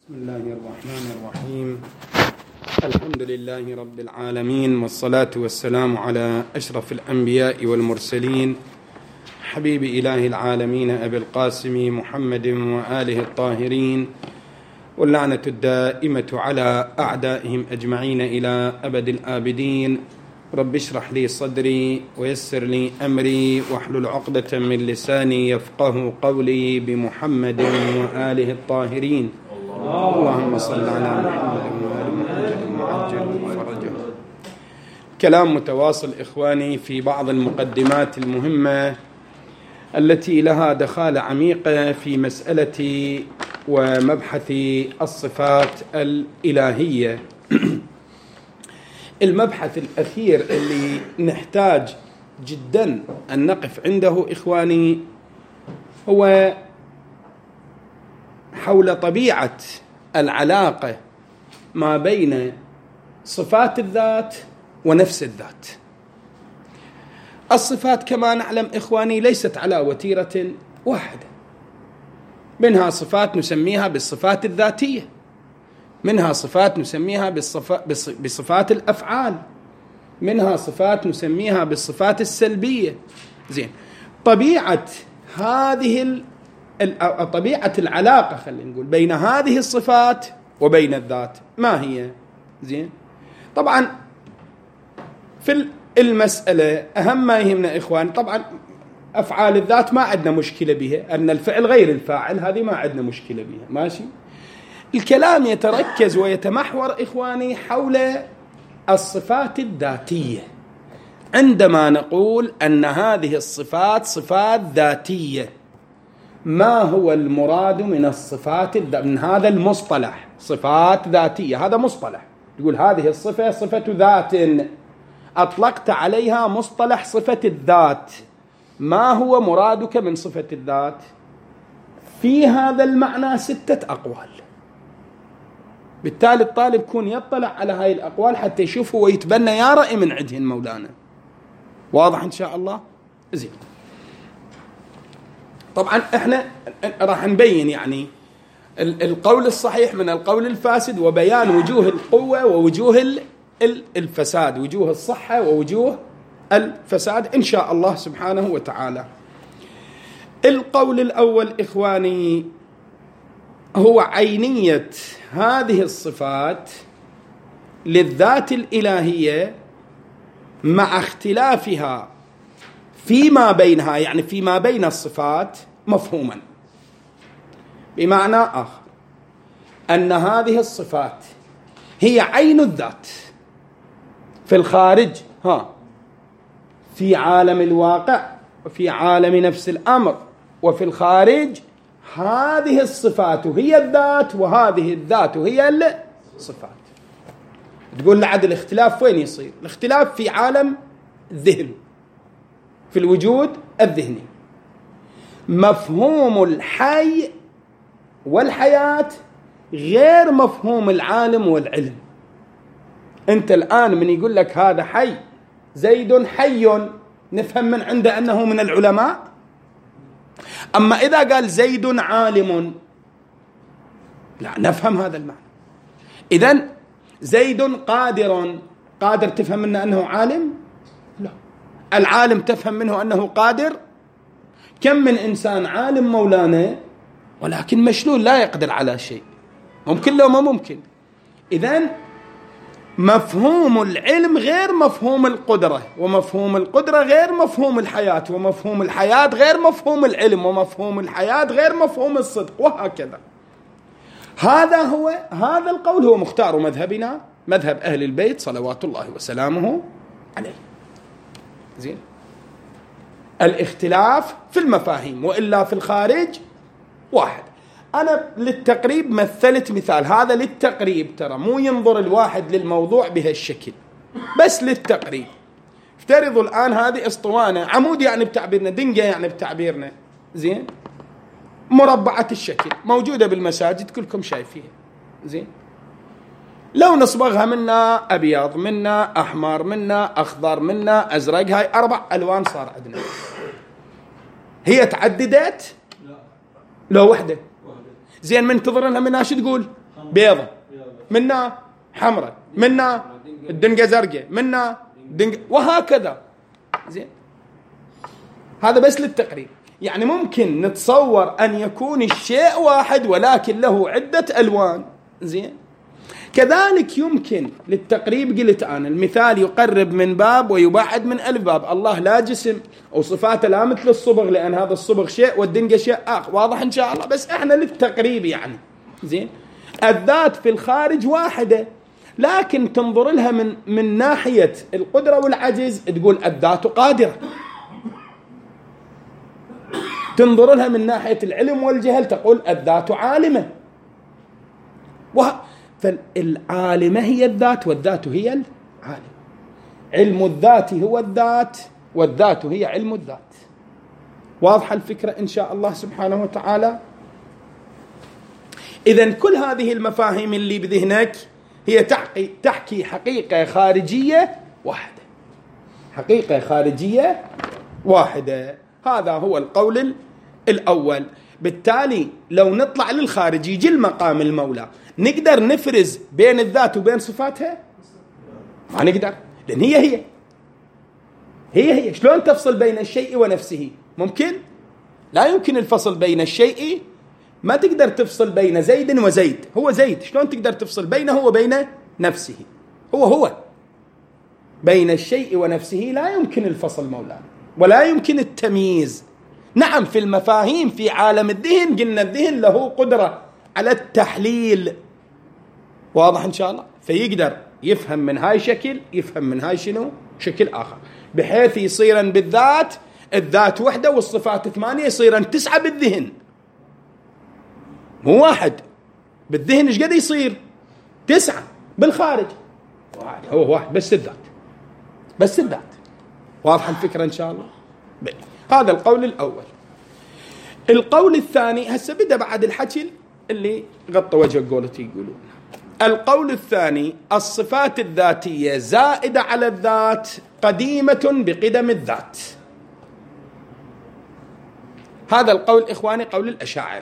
بسم الله الرحمن الرحيم. الحمد لله رب العالمين، والصلاة والسلام على أشرف الأنبياء والمرسلين، حبيب إله العالمين أبي القاسم محمد وآله الطاهرين، واللعنة الدائمة على أعدائهم أجمعين إلى أبد الآبدين. رب اشرح لي صدري ويسر لي أمري واحلل عقدة من لساني يفقه قولي بمحمد وآله الطاهرين. اللهم صل على محمد وآل محمد وعجل فرجه. كلام متواصل إخواني في بعض المقدمات المهمة التي لها دخالة عميقة في مسألة ومبحث الصفات الإلهية. المبحث الأخير اللي نحتاج جدا أن نقف عنده إخواني هو حول طبيعة العلاقة ما بين صفات الذات ونفس الذات. الصفات كما نعلم إخواني ليست على وتيرة واحدة، منها صفات نسميها بالصفات الذاتية، منها صفات نسميها بصفات الأفعال، منها صفات نسميها بالصفات السلبية. زين، طبيعة هذه طبيعة العلاقة خلينا نقول بين هذه الصفات وبين الذات ما هي؟ زين، طبعا في المسألة أهم ما يهمنا إخوان، طبعا أفعال الذات ما عندنا مشكلة بها، أن الفعل غير الفاعل هذه ما عندنا مشكلة بها، ماشي. الكلام يتركز ويتمحور إخواني حول الصفات الذاتية. عندما نقول أن هذه الصفات صفات ذاتية، ما هو المراد من الصفات من هذا المصطلح صفات ذاتية؟ هذا مصطلح يقول هذه الصفة صفة ذات، أطلقت عليها مصطلح صفة الذات. ما هو مرادك من صفة الذات؟ في هذا المعنى 6 أقوال، بالتالي الطالب يكون يطلع على هاي الأقوال حتى يشوفه ويتبنى يا رأي من عندهن مولانا. واضح إن شاء الله؟ زين، طبعا احنا راح نبين يعني القول الصحيح من القول الفاسد، وبيان وجوه القوة ووجوه الفساد، وجوه الصحة ووجوه الفساد إن شاء الله سبحانه وتعالى. القول الأول إخواني هو عينية هذه الصفات للذات الإلهية مع اختلافها فيما بينها، يعني فيما بين الصفات مفهوما. بمعنى آخر أن هذه الصفات هي عين الذات في الخارج، في عالم الواقع وفي عالم نفس الأمر وفي الخارج. هذه الصفات هي الذات وهذه الذات هي الصفات. تقول لعد الاختلاف وين يصير؟ الاختلاف في عالم الذهن، في الوجود الذهني. مفهوم الحي والحياة غير مفهوم العالم والعلم. أنت الآن من يقول لك هذا حي، زيد حي، نفهم من عنده أنه من العلماء. أما إذا قال زيد عالم لا نفهم هذا المعنى. إذن زيد قادر تفهم منه أنه عالم؟ لا. العالم تفهم منه أنه قادر؟ كم من إنسان عالم مولانا ولكن مشلول لا يقدر على شيء، ممكن لو ما ممكن. إذن مفهوم العلم غير مفهوم القدرة، ومفهوم القدرة غير مفهوم الحياة، ومفهوم الحياة غير مفهوم العلم، ومفهوم الحياة غير مفهوم الصدق، وهكذا. هذا القول هو مختار مذهبنا، مذهب أهل البيت صلوات الله وسلامه عليه. زين، الاختلاف في المفاهيم، وإلا في الخارج واحد. أنا للتقريب مثلت مثال، هذا للتقريب، ترى مو ينظر الواحد للموضوع بهالشكل، بس للتقريب. افترضوا الآن هذه اسطوانة، عمود يعني بتعبيرنا، دنجة يعني بتعبيرنا، زين، مربعة الشكل، موجودة بالمساجد كلكم شايفيها. زين، لو نصبغها منا أبيض، منا أحمر، منا أخضر، منا أزرق، هاي 4 ألوان صار عندنا. هي تعددت؟ لا، لو وحدة. زين، منتظرينها منها شو تقول؟ بيضة، منها حمراء، منها الدنقة زرقاء، منها دنقة، وهكذا. زين، هذا بس للتقريب. يعني ممكن نتصور أن يكون الشيء واحد ولكن له عدة ألوان. زين، كذلك يمكن للتقريب، قلت أنا المثال يقرب من باب ويبعد من ألف باب. الله لا جسم أو صفاته لا مثل الصبغ، لأن هذا الصبغ شيء والدنقة شيء آخر. واضح إن شاء الله؟ بس إحنا للتقريب يعني. زين، الذات في الخارج واحدة، لكن تنظر لها من ناحية القدرة والعجز تقول الذات قادرة، تنظر لها من ناحية العلم والجهل تقول الذات عالمة. فالعالمة هي الذات والذات هي العالم. علم الذات هو الذات والذات هي علم الذات. واضحة الفكرة إن شاء الله سبحانه وتعالى؟ إذن كل هذه المفاهيم اللي بذهنك هي تحكي حقيقة خارجية واحدة، حقيقة خارجية واحدة. هذا هو القول الأول. بالتالي لو نطلع للخارج يجي المقام المولى، نقدر نفرز بين الذات وبين صفاتها؟ ما نقدر، لأن هي شلون تفصل بين الشيء ونفسه؟ ممكن؟ لا يمكن الفصل بين الشيء. ما تقدر تفصل بين زيد وزيد، هو زيد، شلون تقدر تفصل بينه وبين نفسه؟ هو بين الشيء ونفسه لا يمكن الفصل مولانا، ولا يمكن التمييز. نعم، في المفاهيم في عالم الذهن قلنا الذهن له قدرة على التحليل. واضح إن شاء الله؟ فيقدر يفهم من هاي شكل، يفهم من هاي شنو شكل آخر، بحيث يصيرا بالذات الذات وحدة والصفات 8، يصيرا 9 بالذهن، مو واحد. بالذهن ايش قد يصير؟ 9. بالخارج واحد، هو واحد بس الذات. واضح الفكرة إن شاء الله؟ هذا القول الأول. القول الثاني هسه بدأ بعد الحكي اللي غطى وجه قولتي يقولون. القول الثاني: الصفات الذاتية زائدة على الذات قديمة بقدم الذات. هذا القول إخواني قول الأشاعرة،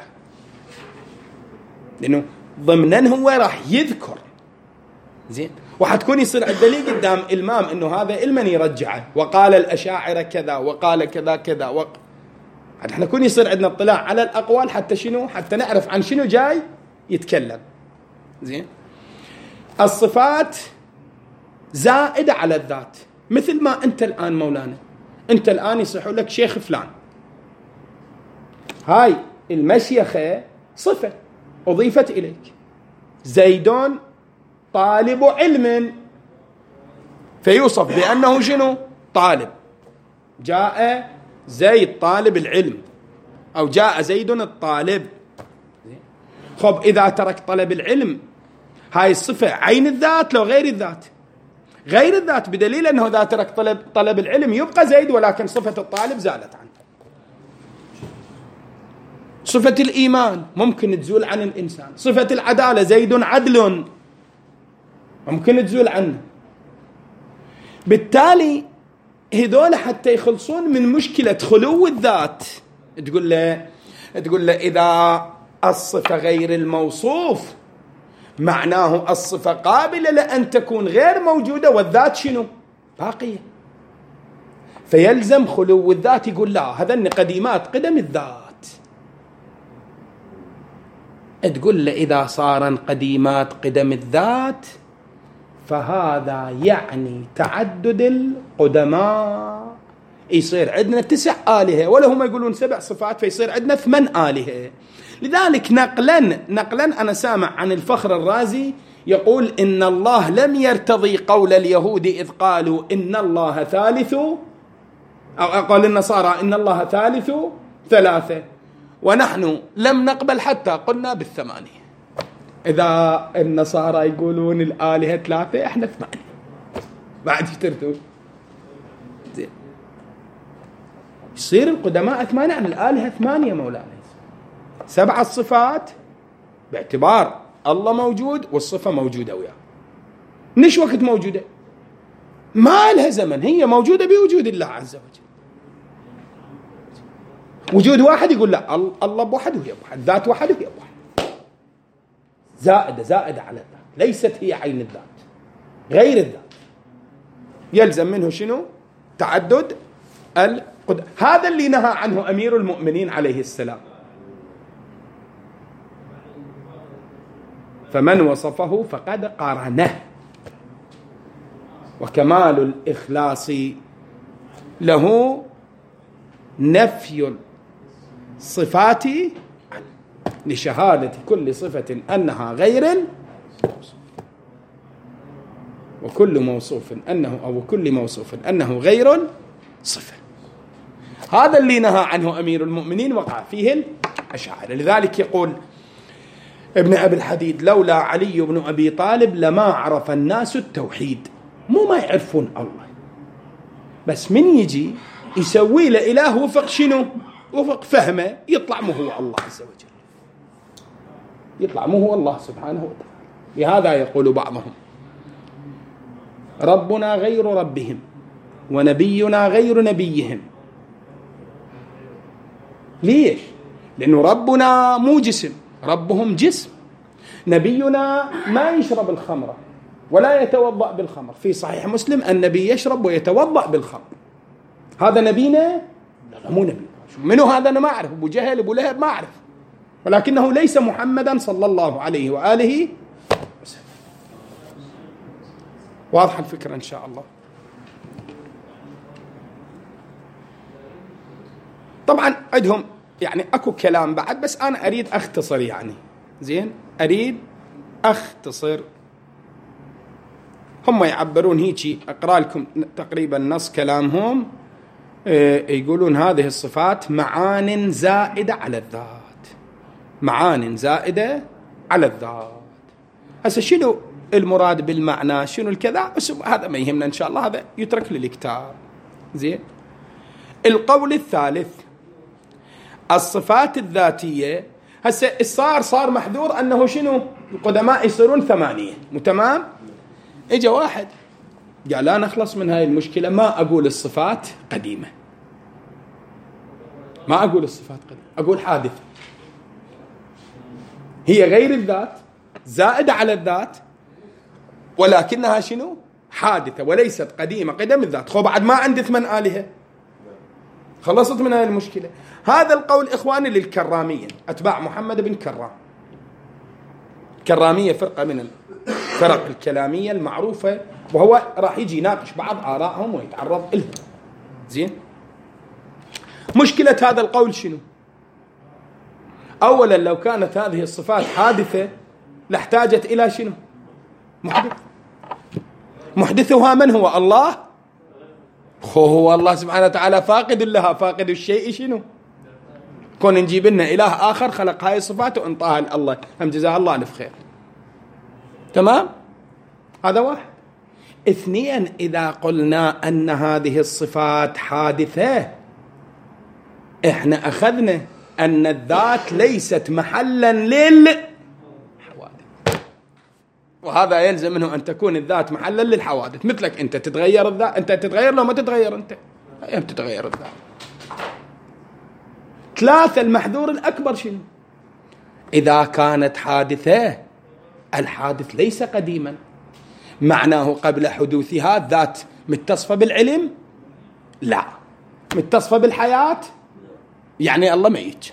لأنه ضمنا هو راح يذكر. زين، وحتكون يصير الدليل قدام إلمام إنه هذا علما يرجعه، وقال الأشاعرة كذا وقال كذا كذا احنا يكون يصير عندنا اطلاع على الأقوال حتى شنو، حتى نعرف عن شنو جاي يتكلم. زين، الصفات زائدة على الذات، مثل ما أنت الآن مولانا، أنت الآن يصيحوا لك شيخ فلان، هاي المشيخة صفة أضيفت إليك. زيدون طالب علم، فيوصف بأنه شنو؟ طالب. جاء زيد طالب العلم، أو جاء زيد الطالب. خب إذا ترك طلب العلم، هاي الصفة عين الذات لو غير الذات؟ غير الذات، بدليل أنه إذا ترك طلب العلم يبقى زيد، ولكن صفة الطالب زالت عنه. صفة الإيمان ممكن تزول عن الإنسان، صفة العدالة زيد عدل ممكن تزول عنه. بالتالي هذول حتى يخلصون من مشكلة خلو الذات، تقول له إذا الصفة غير الموصوف معناه الصفة قابلة لأن تكون غير موجودة والذات شنو؟ باقية. فيلزم خلو الذات. يقول لا، هذا قديمات قدم الذات. تقول له إذا صار قديمات قدم الذات فهذا يعني تعدد القدماء، يصير عندنا 9 آلهة، ولا هم يقولون 7 صفات، فيصير عندنا 8 آلهة. لذلك نقلا أنا سامع عن الفخر الرازي يقول إن الله لم يرتضي قول اليهود إذ قالوا إن الله ثالث، أو قال النصارى إن الله ثالث 3، ونحن لم نقبل حتى قلنا بال8. إذا النصارى يقولون الآلهة 3 إحنا 8، بعد يشترتوا. زين، يصير القدماء 8 عن الآلهة 8 مولانا. 7 الصفات باعتبار الله موجود والصفة موجودة وياه. نش وقت موجودة؟ ما لها زمن، هي موجودة بوجود الله عز وجل. وجود واحد يقول لا، الله بواحد وهي بواحد، ذات واحد وهي بواحد. زائدة على الذات، ليست هي عين الذات، غير الذات. يلزم منه شنو؟ تعدد القدرة. هذا اللي نهى عنه أمير المؤمنين عليه السلام. فمن وصفه فقد قارنه. وكمال الإخلاص له نفي الصفات لشهادة كل صفة أنها غير الموصوف، وكل موصوف أنه غير صفة. هذا اللي نهى عنه أمير المؤمنين وقع فيه الأشاعرة. لذلك يقول ابن أبي الحديد: لولا علي بن أبي طالب لما عرف الناس التوحيد. مو ما يعرفون الله، بس من يجي يسوي له إله وفق شنو؟ وفق فهمه، يطلع مو هو الله عز وجل، يطلع مو هو الله سبحانه وتعالى. لهذا يقول بعضهم: ربنا غير ربهم ونبينا غير نبيهم. ليش؟ لأنه ربنا مو جسم، ربهم جسم. نبينا ما يشرب الخمر ولا يتوضأ بالخمر. في صحيح مسلم النبي يشرب ويتوضأ بالخمر. هذا نبينا؟ لا، مو نبي. منو هذا؟ أنا ما أعرف. أبو جهل، أبو لهب، ما أعرف، ولكنه ليس محمدا صلى الله عليه وآله وسلم. واضح الفكرة إن شاء الله. طبعا عندهم يعني أكو كلام بعد، بس أنا أريد أختصر يعني. زين، أريد أختصر. هم يعبرون هيك، أقرأ لكم تقريبا نص كلامهم. يقولون هذه الصفات معان زائدة على الذات، معان زائدة على الذات. هسه شنو المراد بالمعنى؟ شنو الكذا؟ هذا ما يهمنا إن شاء الله، هذا يترك للكتاب. زين. القول الثالث: الصفات الذاتية. هسه صار محذور أنه شنو؟ القدماء يصيرون 8. تمام؟ إجا واحد قال: لا نخلص من هاي المشكلة، ما أقول الصفات قديمة، ما أقول الصفات قديمة، أقول حادثة، هي غير الذات، زائدة على الذات، ولكنها شنو؟ حادثة، وليست قديمة قدم الذات. خو بعد ما عندي 8 آلهة، خلصت من هاي المشكلة. هذا القول إخواني للكرامية، أتباع محمد بن كرام. كرامية فرقة من الفرق الكلامية المعروفة، وهو راح يجي يناقش بعض آرائهم ويتعرض لهم. زين. مشكلة هذا القول شنو؟ أولا لو كانت هذه الصفات حادثة لاحتاجت إلى شنو؟ محدث. محدثها من هو؟ الله. هو الله سبحانه وتعالى فاقد لها، فاقد الشيء شنو؟ كون نجيب لنا إله آخر خلق هاي الصفات وانطاها الله، هم جزاه الله ألف خير. تمام؟ هذا واحد. 2، إذا قلنا أن هذه الصفات حادثة، إحنا أخذنا أن الذات ليست محلا للحوادث، وهذا يلزم منه أن تكون الذات محلا للحوادث. مثلك أنت تتغير الذات، أنت تتغير لو ما تتغير أنت، أي بتتغير الذات. 3، المحذور الأكبر شنو؟ إذا كانت حادثة، الحادث ليس قديما، معناه قبل حدوثها الذات متصفة بالعلم؟ لا. متصفة بالحياة؟ يعني الله ميت.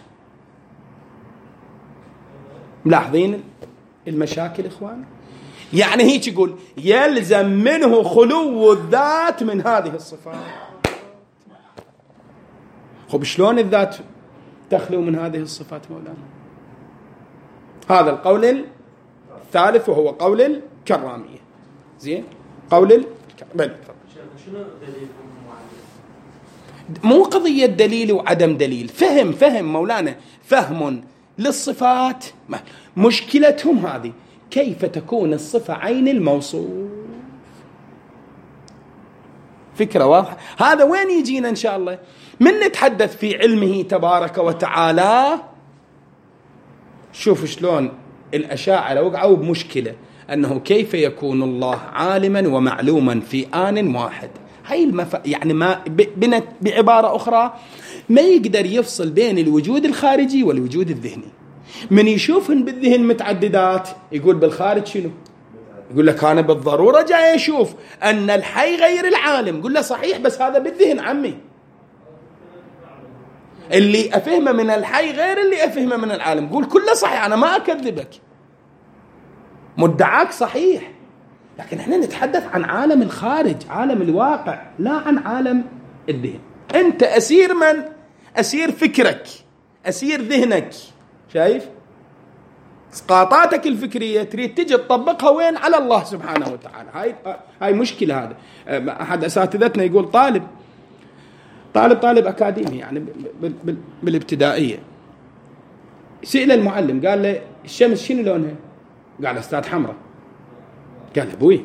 ملاحظين المشاكل إخوان؟ يعني هيك يقول يلزم منه خلو الذات من هذه الصفات. خب شلون الذات تخلو من هذه الصفات مولانا؟ هذا القول الثالث وهو قول الكرامية. زين. قول الكرامية. مو قضية دليل وعدم دليل، فهم مولانا، فهم للصفات. مشكلتهم هذه، كيف تكون الصفة عين الموصوف؟ فكرة واضحة. هذا وين يجينا إن شاء الله من نتحدث في علمه تبارك وتعالى. شوف شلون الأشاعرة وقعوا بمشكلة، أنه كيف يكون الله عالما ومعلوما في آن واحد. هاي يعني ما بعبارة أخرى ما يقدر يفصل بين الوجود الخارجي والوجود الذهني. من يشوفهن بالذهن متعددات يقول بالخارج شنو؟ يقول لك أنا بالضرورة جاي أشوف أن الحي غير العالم. قل له صحيح بس هذا بالذهن عمي، اللي أفهمه من الحي غير اللي أفهمه من العالم. قول كله صحيح، أنا ما أكذبك، مدعاك صحيح، لكن احنا نتحدث عن عالم الخارج، عالم الواقع، لا عن عالم الذهن. أنت أسير من؟ أسير فكرك، أسير ذهنك. شايف؟ اسقاطاتك الفكرية تريد تجي تطبقها وين؟ على الله سبحانه وتعالى. هاي مشكلة. هذا أحد أساتذتنا يقول طالب أكاديمي يعني بالابتدائية، سئل المعلم قال له الشمس شنو لونها؟ قال له أستاذ حمراء. قال له أبوي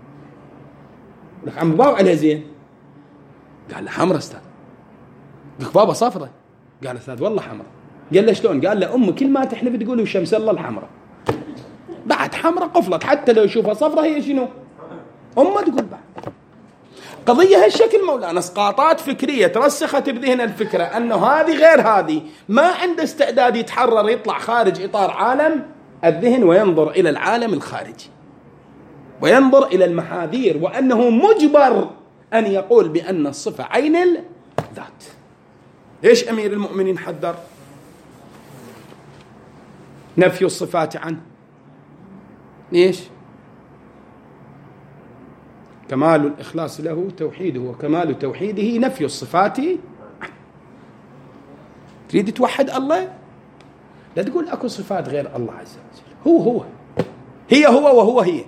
لك عم باو عليها زين. قال له حمراء أستاذ. قال بابا صفرة. قال أستاذ والله حمراء. قال له شلون؟ قال له كل ما تحلف تقول الشمس الله الحمراء، بعد حمراء قفلت، حتى لو يشوفها صفرة هي شنو؟ تقول بعد. قضية هالشكل مولانا، اسقاطات فكرية ترسخت بذهن الفكرة أنه هذه غير هذه، ما عنده استعداد يتحرر يطلع خارج إطار عالم الذهن وينظر إلى العالم الخارجي وينظر إلى المحاذير، وأنه مجبر أن يقول بأن الصفة عين الذات. إيش أمير المؤمنين حذر؟ نفي الصفات عنه. ليش؟ كمال الإخلاص له توحيده، وكمال توحيده نفي الصفات عنه. تريد توحد الله؟ لا تقول أكو صفات غير الله عز وجل، هو هي هو وهو هي.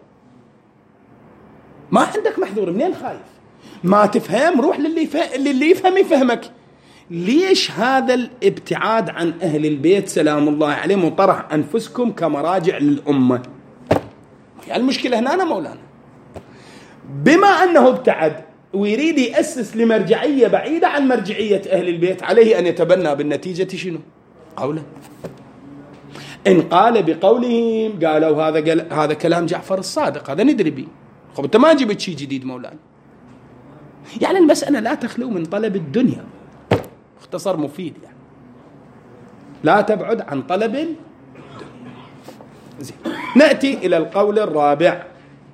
ما عندك محذور. منين خايف؟ ما تفهم؟ روح للي يفهم يفهمك. ليش هذا الابتعاد عن أهل البيت سلام الله عليهم وطرح أنفسكم كمراجع للأمة؟ يعني المشكلة هنا مولانا، بما أنه ابتعد ويريد يأسس لمرجعية بعيدة عن مرجعية أهل البيت، عليه أن يتبنى بالنتيجة شنو؟ قوله. إن قال بقولهم قالوا هذا كلام جعفر الصادق، هذا ندري به. خب أنت ما جبت شيء جديد مولانا. يعني المسألة لا تخلو من طلب الدنيا، اختصر مفيد يعني. لا تبعد عن طلب الدنيا. زين. نأتي إلى القول الرابع.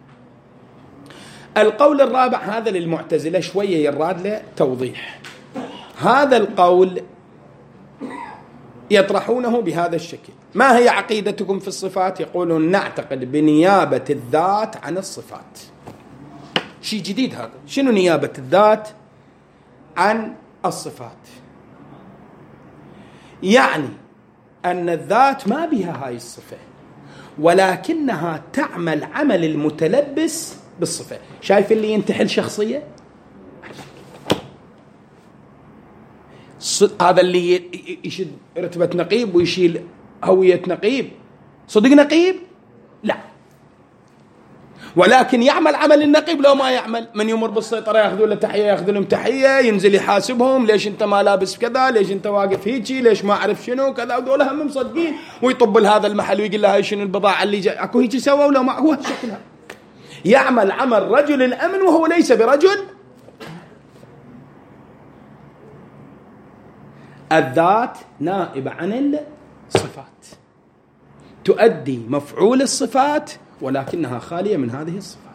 القول الرابع هذا للمعتزلة، شوية يراد له توضيح. هذا القول يطرحونه بهذا الشكل: ما هي عقيدتكم في الصفات؟ يقولون نعتقد بنيابة الذات عن الصفات. شيء جديد هذا. شنو نيابة الذات عن الصفات؟ يعني أن الذات ما بها هاي الصفة، ولكنها تعمل عمل المتلبس بالصفة. شايف اللي ينتحل شخصية؟ هذا اللي يشد رتبة نقيب ويشيل هوية نقيب، صدق نقيب؟ لا، ولكن يعمل عمل النقيب. لو ما يعمل، من يمر بالسيطرة ياخذوا له تحية، ياخذوا لهم تحية، ينزل يحاسبهم: ليش انت ما لابس كذا، ليش انت واقف هيجي، ليش ما اعرف شنو كذا، ودول هم مصدقين. ويطب لهذا المحل ويقول له هاي شنو البضاعة اللي جاي، اكو هيجي سوا ولا ما هو شكلها. يعمل عمل رجل الأمن وهو ليس برجل. الذات نائبة عن الصفات، تؤدي مفعول الصفات ولكنها خالية من هذه الصفات.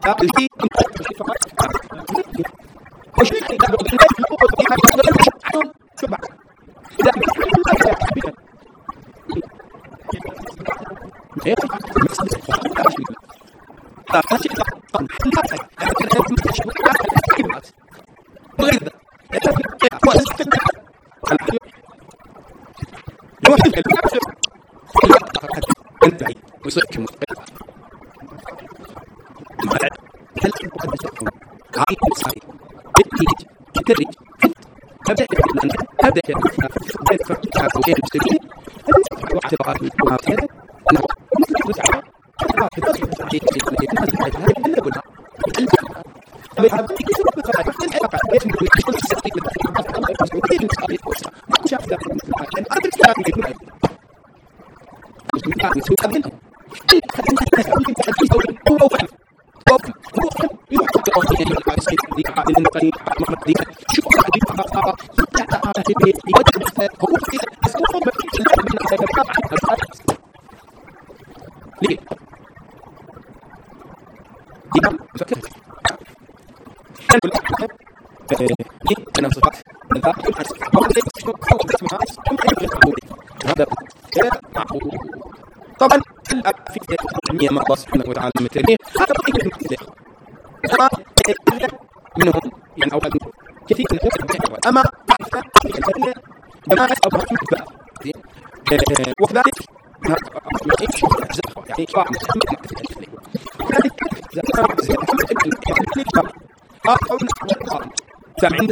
طبعا في ما الله سبحانه وتعالى مثله منهم يعني أولاد كثير أما جماعة أو وكذلك يعني عند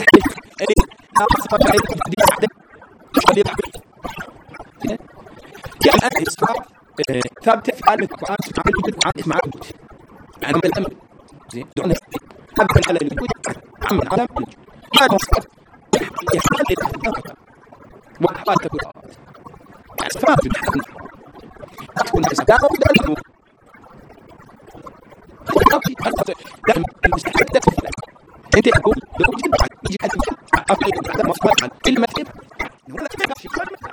ثابت افعال القران مع يعني الامر زين دون هذا الحاله اللي عمل على ما وصف وحالات تكون اسفاف تكون استدامه وتدعو انت تقول يجي حد هذا مصطلح كلمه ولا تكفي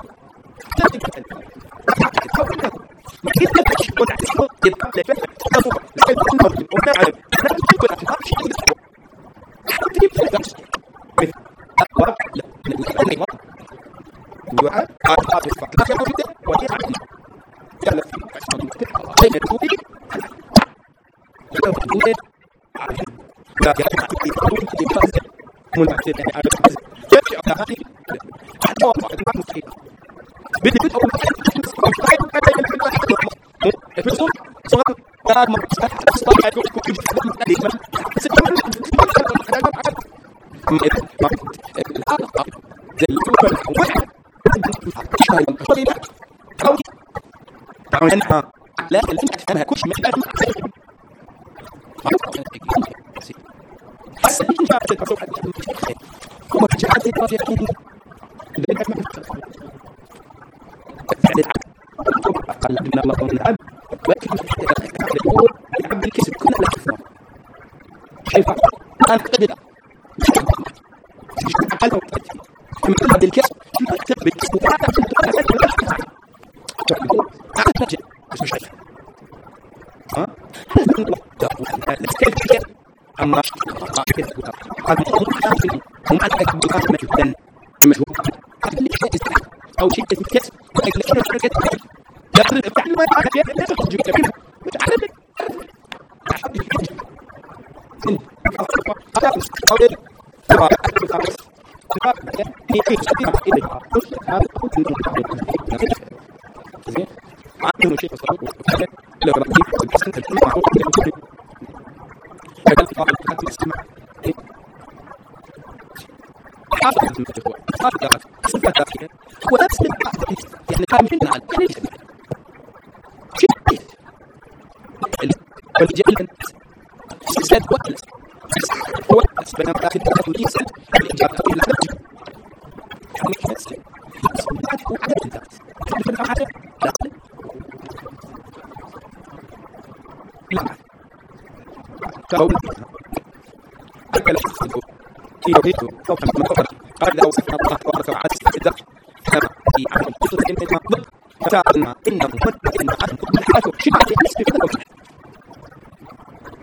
لا تفهمها كل شيء أو شيء الكسب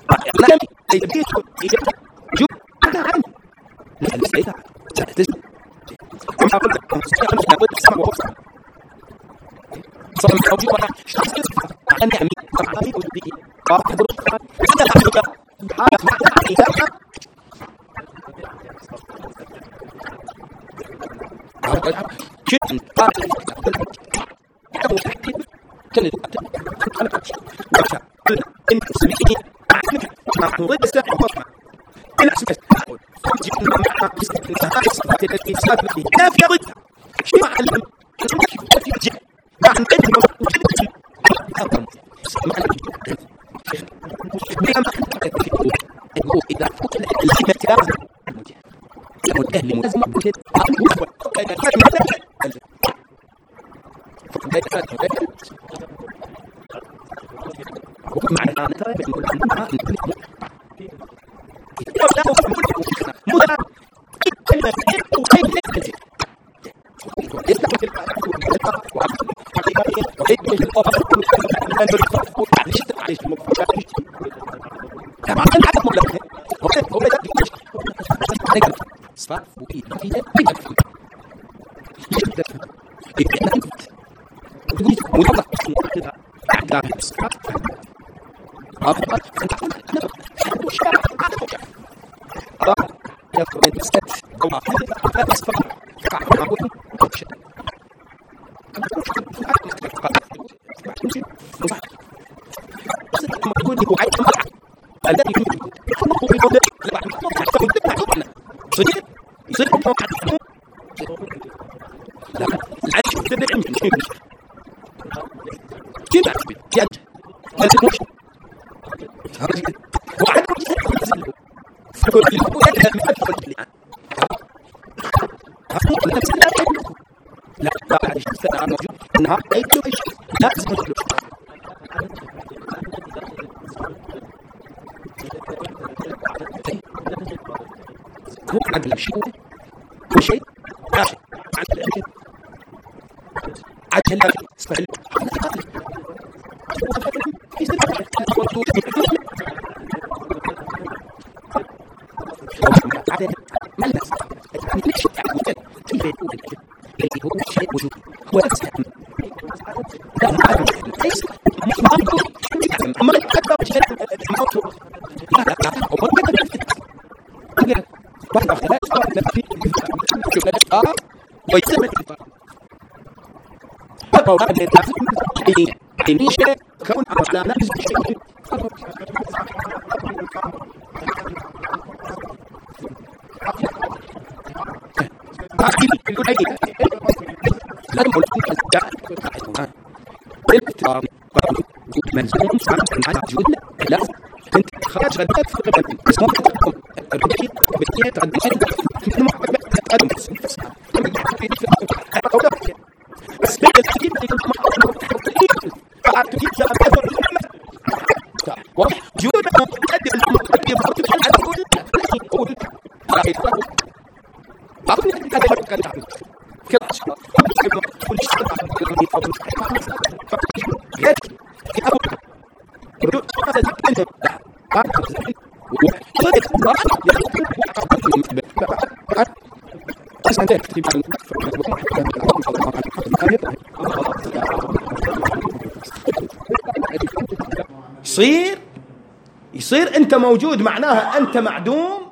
يصير انت موجود معناها انت معدوم.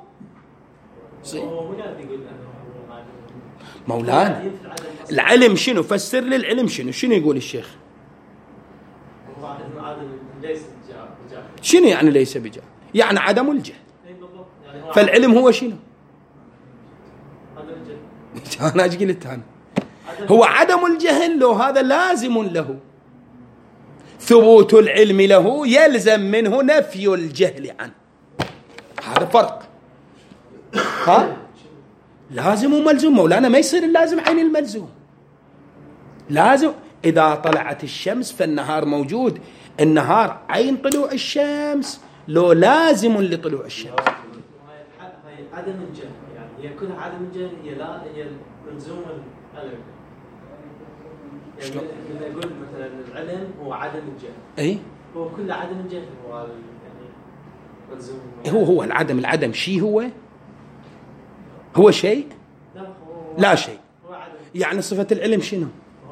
مولانا العلم شنو؟ فسر لي العلم شنو يقول الشيخ؟ شنو يعني ليس بجهل؟ يعني عدم الجهل. فالعلم هو شنو؟ انا ايش قلت انا؟ هو عدم الجهل له هذا لازم له، ثبوت العلم له يلزم منه نفي الجهل عنه. هذا فرق. ها لازم وملزوم. مولانا ما يصير اللازم عين الملزوم. لازم إذا طلعت الشمس فالنهار موجود. النهار عين طلوع الشمس لو لازم لطلوع الشمس. عدم الجهل يعني هي كلها عدم الجهل، هي ملزوم العلم. يعني نقول مثلا العلم هو عدم الجهل. اي هو كله عدم الجهل، هو يعني ملزوم. هو العدم شيء هو شيء لا شيء. يعني صفة العلم شنو؟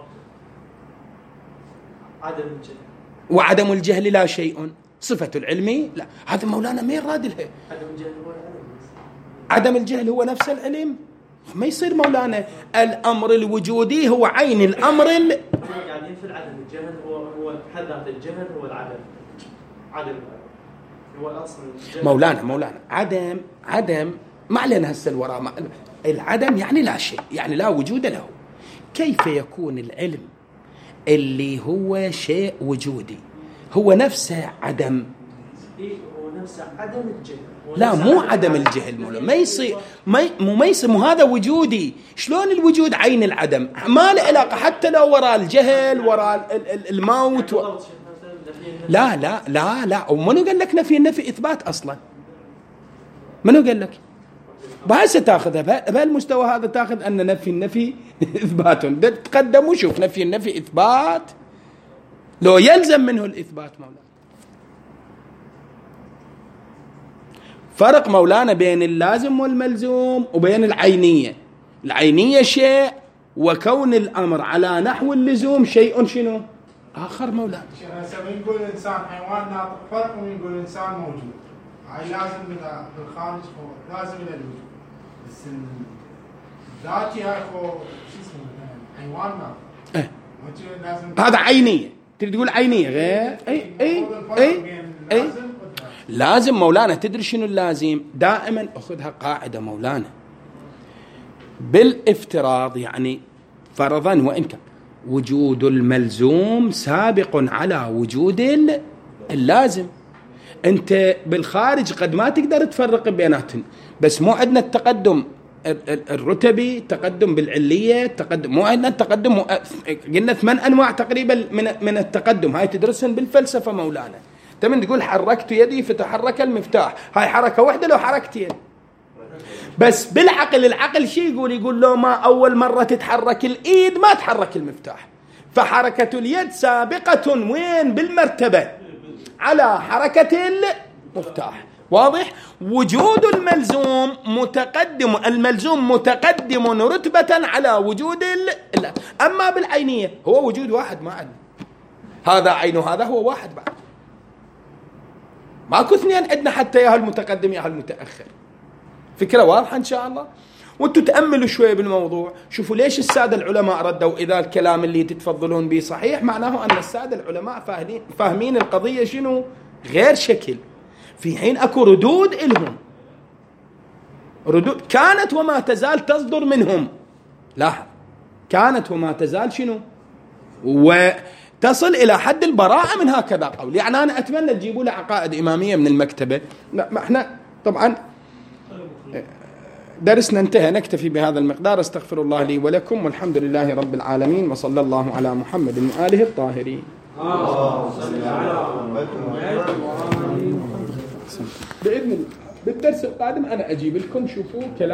عدم الجهل. وعدم الجهل لا شيء. صفة العلم لا. هذا مولانا ما يراد لها. عدم الجهل هو العلم. عدم الجهل هو نفس العلم. ما يصير مولانا الأمر الوجودي هو عين الأمر يعني في عدم الجهل هو حد ذات الجهل هو العدم. عدم هو أصل الجهل. مولانا عدم ما علينا هسه الوراء. العدم يعني لا شيء، يعني لا وجود له. كيف يكون العلم اللي هو شيء وجودي هو نفسه عدم؟ هو نفسه عدم الجهل. لا مو عدم الجهل مولانا، ما يصير مو هذا وجودي. شلون الوجود عين العدم؟ ما له علاقة حتى لو وراء الجهل وراء الموت لا ومنو قال لك نفي النفي إثبات أصلا؟ منو قال لك؟ بهسه تاخذها بهالمستوى هذا، تاخذ أن نفي النفي إثبات. تقدم وشوف نفي النفي إثبات لو يلزم منه الإثبات مولانا. فرق مولانا بين اللازم والملزوم وبين العينية. العينية شيء، وكون الأمر على نحو اللزوم شيء شنو آخر مولانا. يقول الإنسان حيوان ناطق فرق، ويقول الإنسان موجود. هاي لازم بالخارج لازم إلى الوجود، بس الذاتي هاي شو اسمه حيوان ناطق. هذا عينية. تريد تقول عينية غير أي لازم مولانا. تدري شنو اللازم؟ دائما أخذها قاعدة مولانا بالافتراض، يعني فرضا وإن كان وجود الملزوم سابق على وجود اللازم. أنت بالخارج قد ما تقدر تفرق بيناتهم، بس مو عندنا التقدم الرتبي، تقدم بالعلية، تقدم مو عندنا التقدم. قلنا 8 أنواع تقريبا من التقدم. هاي تدرسن بالفلسفة مولانا. تمن تقول حركت يدي فتحرك المفتاح، هاي حركة واحدة لو حركت يد. بس بالعقل العقل شيء يقول له ما أول مرة تتحرك الإيد ما تحرك المفتاح، فحركة اليد سابقة وين بالمرتبة على حركة المفتاح. واضح؟ وجود الملزوم متقدم رتبة على وجود أما بالعينية هو وجود واحد ما عندنا. هذا عين هذا هو واحد بعد، ماكو اثنين عندنا حتى يا المتقدم يا المتأخر. فكرة واضحة إن شاء الله. وانتم تأملوا شوي بالموضوع، شوفوا ليش السادة العلماء ردوا إذا الكلام اللي تتفضلون به صحيح، معناه أن السادة العلماء فاهمين القضية شنو غير شكل، في حين أكو ردود إلهم، ردود كانت وما تزال تصدر منهم. لاحظ، كانت وما تزال شنو وتصل إلى حد البراءة من هكذا قول. يعني أنا أتمنى تجيبوا لي عقائد إمامية من المكتبة. ما احنا طبعا درسنا انتهى، نكتفي بهذا المقدار. استغفر الله لي ولكم، والحمد لله رب العالمين، وصلى الله على محمد وآله الطاهرين. بإذن الله بالدرس القادم أنا أجيب لكم شوفوا كلام